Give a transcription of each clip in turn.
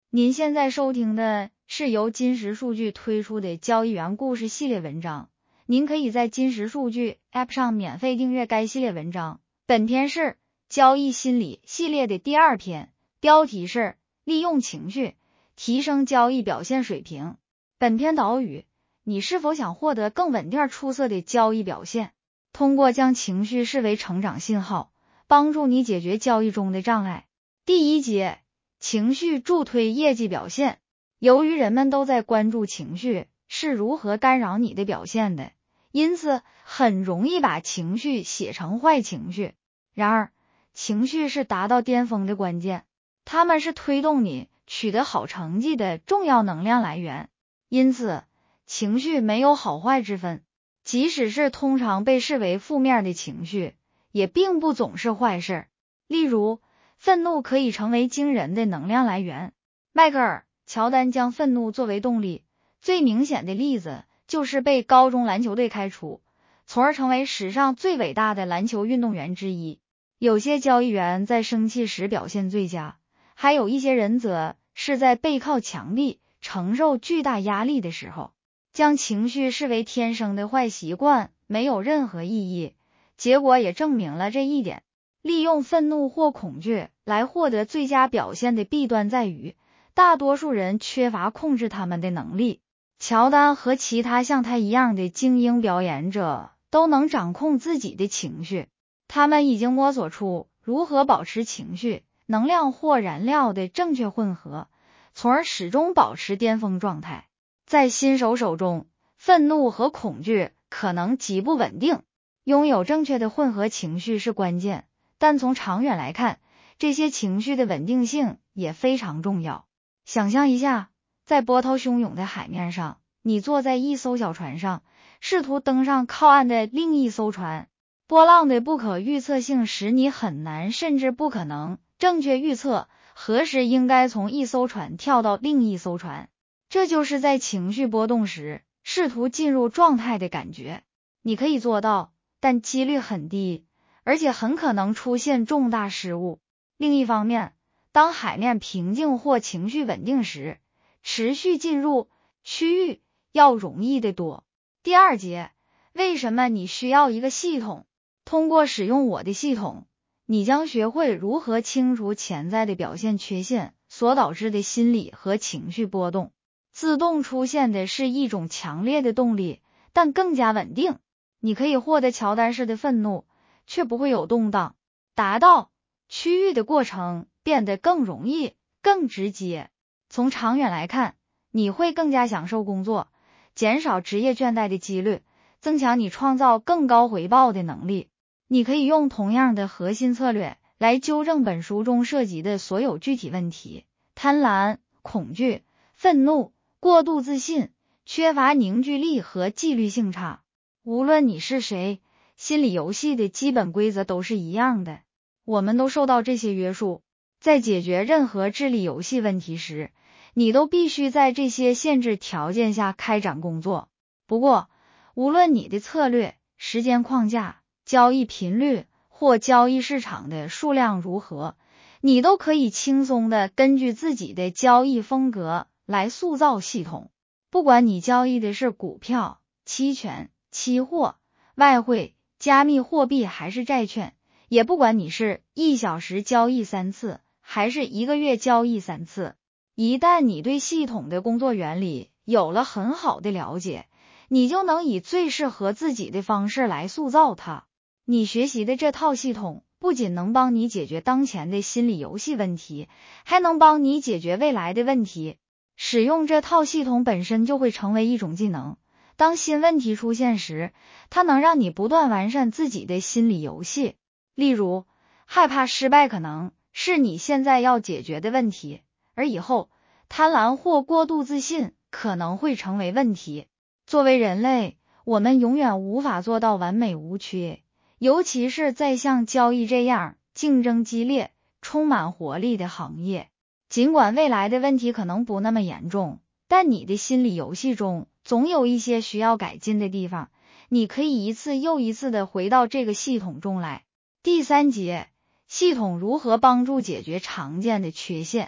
您现在收听的是由金石数据推出的交易员故事系列文章，您可以在金石数据 App 上免费订阅该系列文章。本篇是交易心理系列的第2篇，标题是利用情绪提升交易表现水平。本篇导语：你是否想获得更稳定出色的交易表现？通过将情绪视为成长信号，帮助你解决交易中的障碍。第1节，情绪助推业绩表现。由于人们都在关注情绪是如何干扰你的表现的，因此很容易把情绪写成坏情绪。然而，情绪是达到巅峰的关键，它们是推动你取得好成绩的重要能量来源。因此，情绪没有好坏之分，即使是通常被视为负面的情绪，也并不总是坏事。例如，愤怒可以成为惊人的能量来源。迈克尔·乔丹将愤怒作为动力，最明显的例子就是被高中篮球队开除，从而成为史上最伟大的篮球运动员之一。有些交易员在生气时表现最佳，还有一些人则是在背靠墙壁承受巨大压力的时候。将情绪视为天生的坏习惯没有任何意义，结果也证明了这一点。利用愤怒或恐惧来获得最佳表现的弊端在于，大多数人缺乏控制他们的能力。乔丹和其他像他一样的精英表演者都能掌控自己的情绪，他们已经摸索出如何保持情绪、能量或燃料的正确混合，从而始终保持巅峰状态。在新手手中，愤怒和恐惧可能极不稳定，拥有正确的混合情绪是关键，但从长远来看，这些情绪的稳定性也非常重要。想象一下，在波涛汹涌的海面上，你坐在一艘小船上，试图登上靠岸的另一艘船。波浪的不可预测性使你很难甚至不可能正确预测何时应该从一艘船跳到另一艘船。这就是在情绪波动时试图进入状态的感觉。你可以做到，但几率很低，而且很可能出现重大失误。另一方面，当海面平静或情绪稳定时，持续进入区域要容易得多。第2节，为什么你需要一个系统？通过使用我的系统，你将学会如何清除潜在的表现缺陷所导致的心理和情绪波动。自动出现的是一种强烈的动力，但更加稳定。你可以获得乔丹式的愤怒，却不会有动荡。达到区域的过程变得更容易、更直接。从长远来看，你会更加享受工作，减少职业倦怠的几率，增强你创造更高回报的能力。你可以用同样的核心策略来纠正本书中涉及的所有具体问题：贪婪、恐惧、愤怒、过度自信、缺乏凝聚力和纪律性差。无论你是谁，心理游戏的基本规则都是一样的。我们都受到这些约束。在解决任何智力游戏问题时，你都必须在这些限制条件下开展工作。不过，无论你的策略、时间框架、交易频率或交易市场的数量如何，你都可以轻松地根据自己的交易风格来塑造系统。不管你交易的是股票、期权、期货、外汇、加密货币还是债券，也不管你是1小时交易3次，还是1个月交易3次，一旦你对系统的工作原理有了很好的了解，你就能以最适合自己的方式来塑造它。你学习的这套系统不仅能帮你解决当前的心理游戏问题，还能帮你解决未来的问题。使用这套系统本身就会成为一种技能。当新问题出现时，它能让你不断完善自己的心理游戏。例如，害怕失败可能是你现在要解决的问题，而以后贪婪或过度自信可能会成为问题。作为人类，我们永远无法做到完美无缺，尤其是在像交易这样竞争激烈、充满活力的行业。尽管未来的问题可能不那么严重，但你的心理游戏中总有一些需要改进的地方，你可以一次又一次地回到这个系统中来。第3节，系统如何帮助解决常见的缺陷。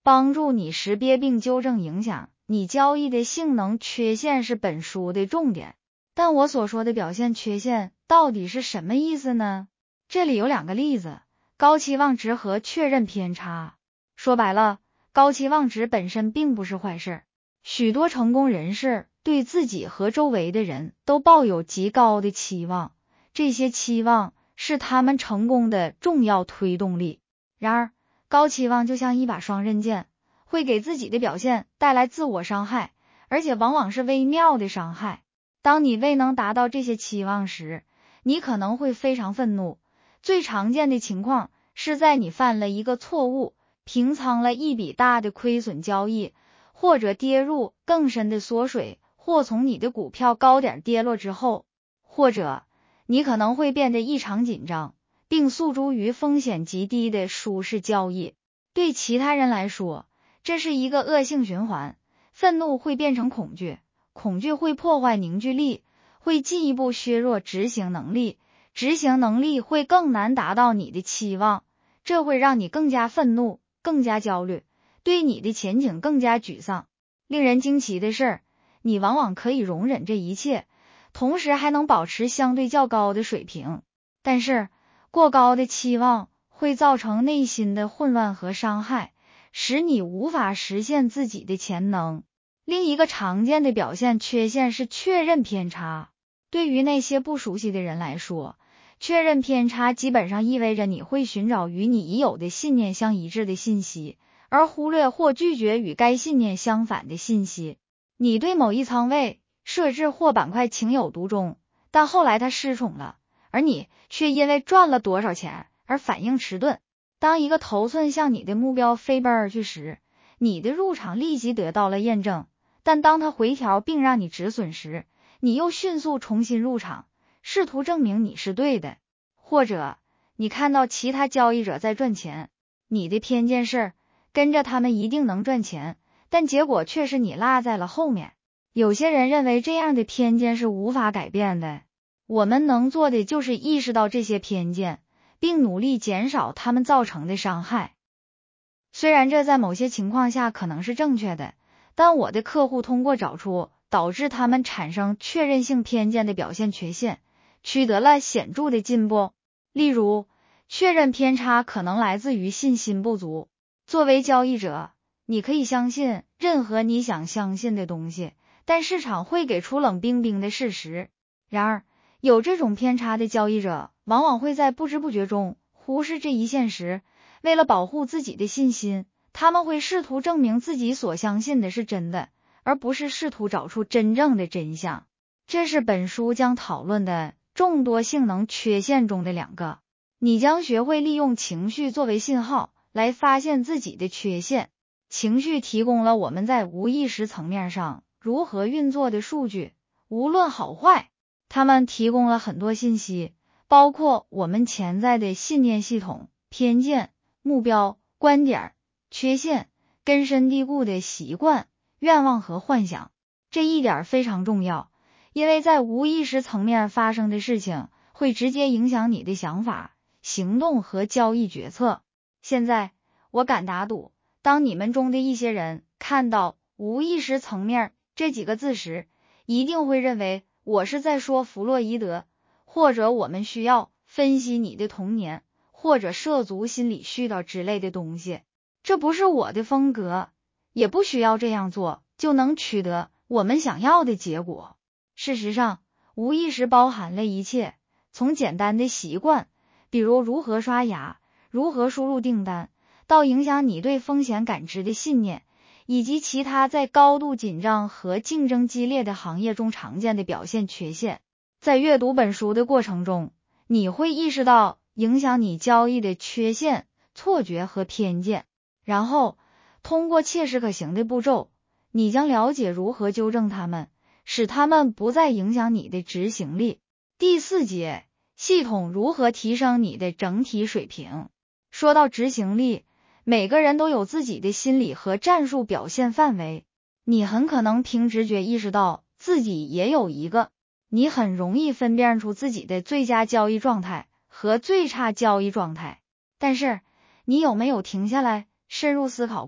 帮助你识别并纠正影响你交易的性能缺陷是本书的重点。但我所说的表现缺陷到底是什么意思呢？这里有2个例子，高期望值和确认偏差。说白了，高期望值本身并不是坏事，许多成功人士对自己和周围的人都抱有极高的期望，这些期望是他们成功的重要推动力。然而，高期望就像一把双刃剑，会给自己的表现带来自我伤害，而且往往是微妙的伤害。当你未能达到这些期望时，你可能会非常愤怒。最常见的情况是在你犯了一个错误，平仓了一笔大的亏损交易，或者跌入更深的缩水，或从你的股票高点跌落之后，或者你可能会变得异常紧张，并诉诸于风险极低的舒适交易。对其他人来说，这是一个恶性循环，愤怒会变成恐惧，恐惧会破坏凝聚力，会进一步削弱执行能力，执行能力会更难达到你的期望，这会让你更加愤怒，更加焦虑，对你的前景更加沮丧。令人惊奇的是，你往往可以容忍这一切，同时还能保持相对较高的水平。但是，过高的期望会造成内心的混乱和伤害，使你无法实现自己的潜能。另一个常见的表现缺陷是确认偏差。对于那些不熟悉的人来说，确认偏差基本上意味着你会寻找与你已有的信念相一致的信息，而忽略或拒绝与该信念相反的信息。你对某一仓位、设置或板块情有独钟，但后来它失宠了，而你却因为赚了多少钱而反应迟钝。当一个头寸向你的目标飞奔而去时，你的入场立即得到了验证，但当它回调并让你止损时，你又迅速重新入场，试图证明你是对的。或者你看到其他交易者在赚钱，你的偏见是跟着他们一定能赚钱，但结果却是你落在了后面。有些人认为这样的偏见是无法改变的，我们能做的就是意识到这些偏见，并努力减少他们造成的伤害。虽然这在某些情况下可能是正确的，但我的客户通过找出导致他们产生确认性偏见的表现缺陷，取得了显著的进步。例如，确认偏差可能来自于信心不足。作为交易者，你可以相信任何你想相信的东西，但市场会给出冷冰冰的事实。然而，有这种偏差的交易者往往会在不知不觉中忽视这一现实。为了保护自己的信心，他们会试图证明自己所相信的是真的，而不是试图找出真正的真相。这是本书将讨论的众多性能缺陷中的2个。你将学会利用情绪作为信号来发现自己的缺陷。情绪提供了我们在无意识层面上如何运作的数据，无论好坏，它们提供了很多信息，包括我们潜在的信念系统、偏见、目标、观点、缺陷、根深蒂固的习惯、愿望和幻想。这一点非常重要，因为在无意识层面发生的事情会直接影响你的想法、行动和交易决策。现在，我敢打赌，当你们中的一些人看到无意识层面这几个字时，一定会认为我是在说弗洛伊德，或者我们需要分析你的童年，或者涉足心理絮叨之类的东西。这不是我的风格，也不需要这样做就能取得我们想要的结果。事实上，无意识包含了一切，从简单的习惯，比如如何刷牙，如何输入订单，到影响你对风险感知的信念，以及其他在高度紧张和竞争激烈的行业中常见的表现缺陷。在阅读本书的过程中，你会意识到影响你交易的缺陷、错觉和偏见，然后通过切实可行的步骤，你将了解如何纠正它们，使它们不再影响你的执行力。第4节，系统如何提升你的整体水平。说到执行力，每个人都有自己的心理和战术表现范围。你很可能凭直觉意识到自己也有一个，你很容易分辨出自己的最佳交易状态和最差交易状态。但是，你有没有停下来深入思考过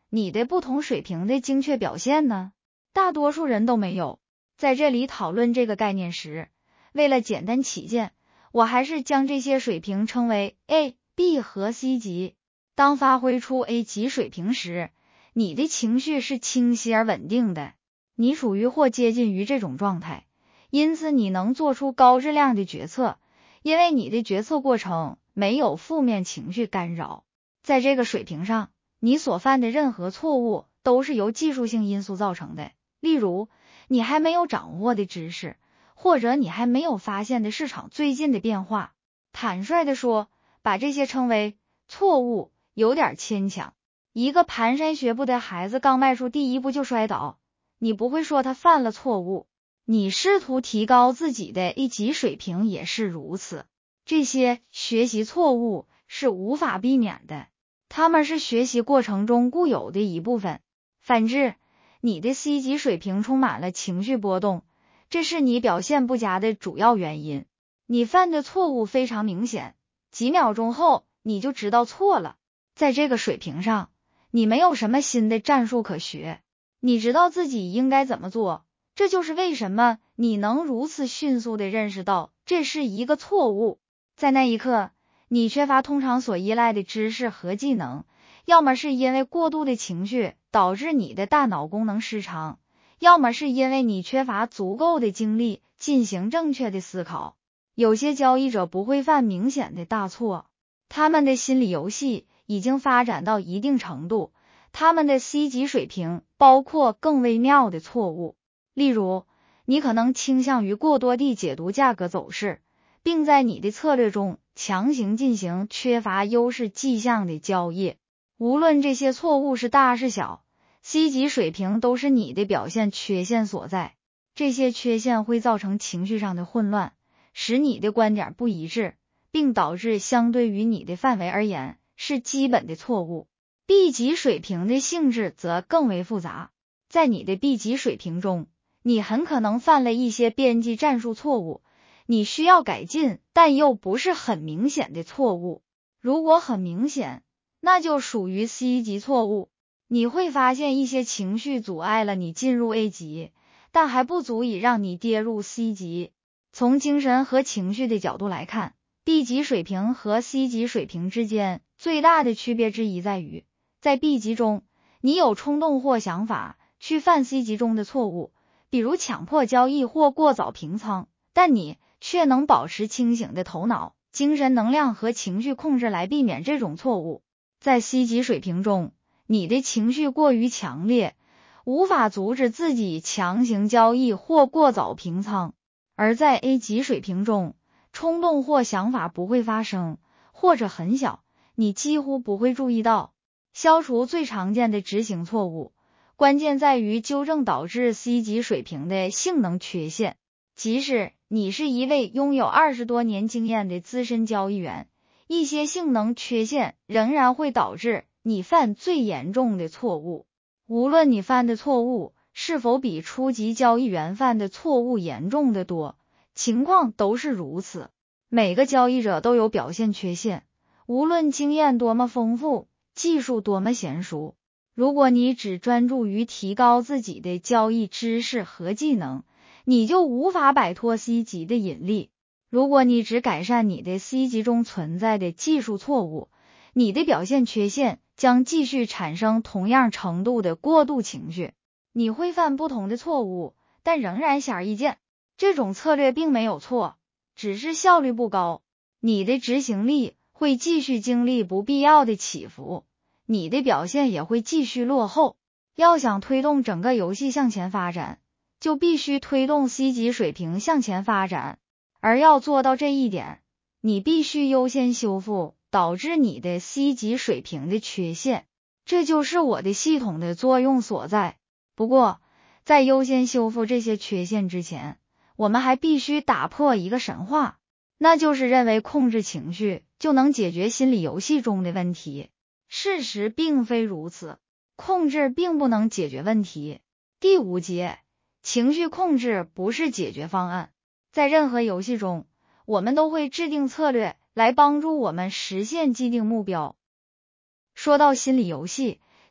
你的不同水平的精确表现呢？大多数人都没有。在这里讨论这个概念时，为了简单起见，我还是将这些水平称为 A、B 和 C 级。当发挥出 A 级水平时，你的情绪是清晰而稳定的，你处于或接近于这种状态，因此你能做出高质量的决策，因为你的决策过程没有负面情绪干扰。在这个水平上，你所犯的任何错误都是由技术性因素造成的，例如你还没有掌握的知识，或者你还没有发现的市场最近的变化。坦率地说，把这些称为错误有点牵强。一个蹒跚学步的孩子刚迈出第一步就摔倒，你不会说他犯了错误。你试图提高自己的一级水平也是如此。这些学习错误是无法避免的，它们是学习过程中固有的一部分。反之，你的 C 级水平充满了情绪波动，这是你表现不佳的主要原因。你犯的错误非常明显，几秒钟后你就知道错了。在这个水平上，你没有什么新的战术可学，你知道自己应该怎么做，这就是为什么你能如此迅速地认识到这是一个错误。在那一刻，你缺乏通常所依赖的知识和技能，要么是因为过度的情绪导致你的大脑功能失常，要么是因为你缺乏足够的精力进行正确的思考。有些交易者不会犯明显的大错，他们的心理游戏已经发展到一定程度，他们的 C 级水平包括更微妙的错误。例如，你可能倾向于过多地解读价格走势，并在你的策略中强行进行缺乏优势迹象的交易。无论这些错误是大是小， C 级水平都是你的表现缺陷所在。这些缺陷会造成情绪上的混乱，使你的观点不一致，并导致相对于你的范围而言是基本的错误。B 级水平的性质则更为复杂，在你的 B 级水平中，你很可能犯了一些边际战术错误，你需要改进，但又不是很明显的错误。如果很明显，那就属于 C 级错误。你会发现一些情绪阻碍了你进入 A 级，但还不足以让你跌入 C 级。从精神和情绪的角度来看， B 级水平和 C 级水平之间最大的区别之一在于，在 B 级中，你有冲动或想法去犯 C 级中的错误，比如强迫交易或过早平仓，但你却能保持清醒的头脑、精神能量和情绪控制来避免这种错误。在 C 级水平中，你的情绪过于强烈，无法阻止自己强行交易或过早平仓，而在 A 级水平中，冲动或想法不会发生，或者很小，你几乎不会注意到。消除最常见的执行错误，关键在于纠正导致 C 级水平的性能缺陷。即使你是一位拥有20多年经验的资深交易员，一些性能缺陷仍然会导致你犯最严重的错误。无论你犯的错误是否比初级交易员犯的错误严重的多，情况都是如此。每个交易者都有表现缺陷，无论经验多么丰富，技术多么娴熟。如果你只专注于提高自己的交易知识和技能，你就无法摆脱 C 级的引力。如果你只改善你的 C 级中存在的技术错误，你的表现缺陷将继续产生同样程度的过度情绪。你会犯不同的错误，但仍然显而易见，这种策略并没有错，只是效率不高。你的执行力会继续经历不必要的起伏，你的表现也会继续落后。要想推动整个游戏向前发展，就必须推动 C 级水平向前发展。而要做到这一点，你必须优先修复导致你的 C 级水平的缺陷，这就是我的系统的作用所在。不过，在优先修复这些缺陷之前，我们还必须打破一个神话，那就是认为控制情绪就能解决心理游戏中的问题。事实并非如此，控制并不能解决问题。第5节，情绪控制不是解决方案。在任何游戏中，我们都会制定策略来帮助我们实现既定目标。说到心理游戏，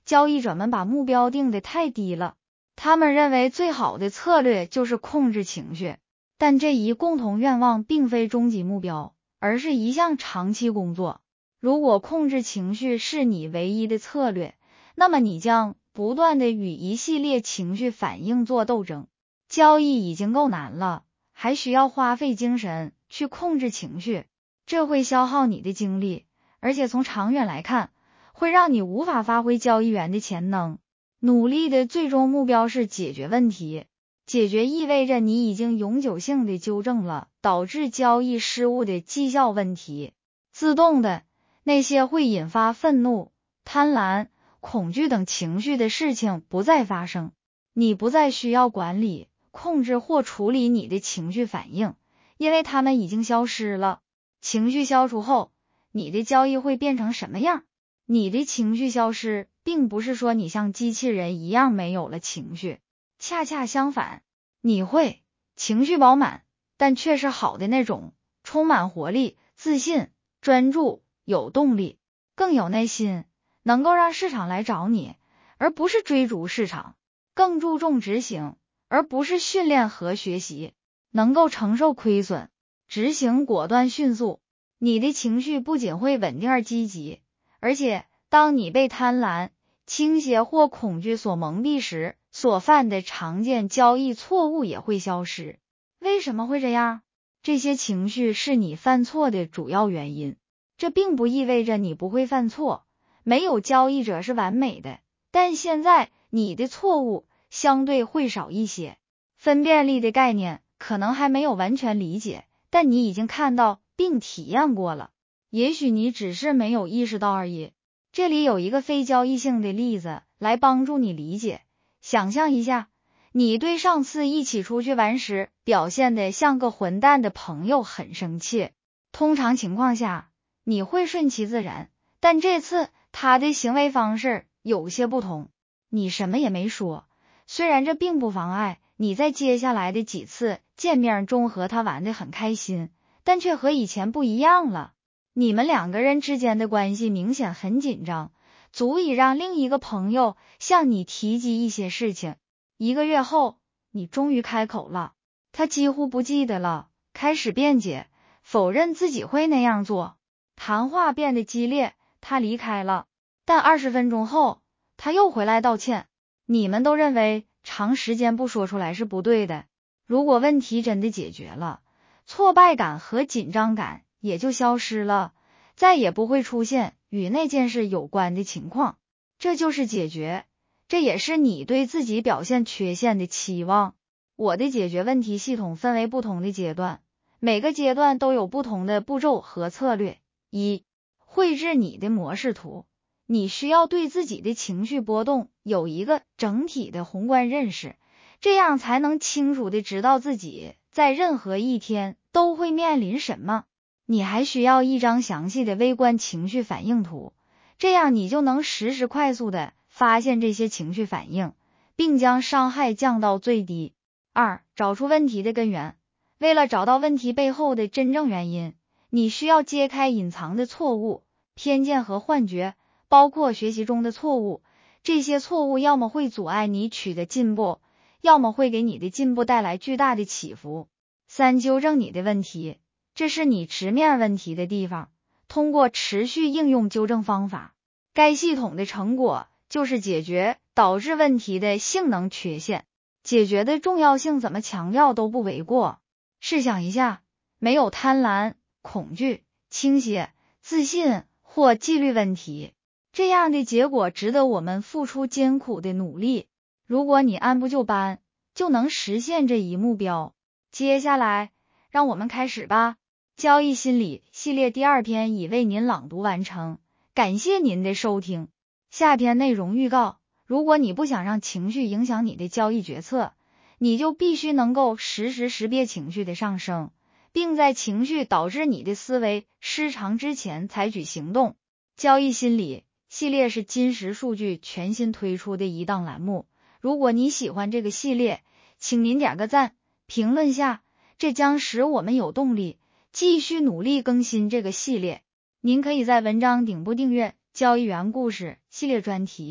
交易者们把目标定得太低了，他们认为最好的策略就是控制情绪，但这一共同愿望并非终极目标，而是一项长期工作。如果控制情绪是你唯一的策略，那么你将不断的与一系列情绪反应做斗争。交易已经够难了，还需要花费精神去控制情绪，这会消耗你的精力，而且从长远来看，会让你无法发挥交易员的潜能。努力的最终目标是解决问题，解决意味着你已经永久性的纠正了导致交易失误的绩效问题。自动的，那些会引发愤怒、贪婪、恐惧等情绪的事情不再发生，你不再需要管理、控制或处理你的情绪反应，因为它们已经消失了。情绪消除后，你的交易会变成什么样？你的情绪消失，并不是说你像机器人一样没有了情绪，恰恰相反，你会情绪饱满，但却是好的那种，充满活力、自信、专注、有动力，更有耐心，能够让市场来找你，而不是追逐市场，更注重执行，而不是训练和学习，能够承受亏损，执行果断迅速。你的情绪不仅会稳定而积极，而且当你被贪婪、倾斜或恐惧所蒙蔽时，所犯的常见交易错误也会消失。为什么会这样？这些情绪是你犯错的主要原因。这并不意味着你不会犯错，没有交易者是完美的，但现在你的错误相对会少一些。分辨力的概念可能还没有完全理解，但你已经看到并体验过了，也许你只是没有意识到而已。这里有一个非交易性的例子来帮助你理解。想象一下，你对上次一起出去玩时表现得像个混蛋的朋友很生气。通常情况下，你会顺其自然，但这次他的行为方式有些不同。你什么也没说，虽然这并不妨碍你在接下来的几次见面中和他玩得很开心，但却和以前不一样了。你们两个人之间的关系明显很紧张，足以让另一个朋友向你提及一些事情。1个月后，你终于开口了，他几乎不记得了，开始辩解，否认自己会那样做。谈话变得激烈，他离开了，但20分钟后，他又回来道歉。你们都认为长时间不说出来是不对的。如果问题真的解决了，挫败感和紧张感也就消失了，再也不会出现与那件事有关的情况。这就是解决，这也是你对自己表现缺陷的期望。我的解决问题系统分为不同的阶段，每个阶段都有不同的步骤和策略。1. 绘制你的模式图。你需要对自己的情绪波动有一个整体的宏观认识，这样才能清楚地知道自己在任何一天都会面临什么。你还需要一张详细的微观情绪反应图，这样你就能实时快速地发现这些情绪反应，并将伤害降到最低。2. 找出问题的根源。为了找到问题背后的真正原因，你需要揭开隐藏的错误、偏见和幻觉，包括学习中的错误。这些错误要么会阻碍你取得进步，要么会给你的进步带来巨大的起伏。3. 纠正你的问题。这是你直面问题的地方，通过持续应用纠正方法，该系统的成果就是解决导致问题的性能缺陷。解决的重要性怎么强调都不为过。试想一下，没有贪婪、恐惧、倾斜、自信或纪律问题，这样的结果值得我们付出艰苦的努力。如果你按部就班，就能实现这一目标。接下来，让我们开始吧。交易心理系列第2篇已为您朗读完成，感谢您的收听。下篇内容预告：如果你不想让情绪影响你的交易决策，你就必须能够实时识别情绪的上升，并在情绪导致你的思维失常之前采取行动。交易心理系列是金石数据全新推出的一档栏目，如果你喜欢这个系列，请您点个赞，评论下，这将使我们有动力继续努力更新这个系列。您可以在文章顶部订阅交易员故事系列专题，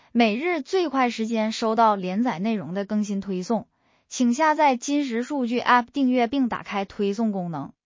每日最快时间收到连载内容的更新推送，请下载金石数据 App 订阅并打开推送功能。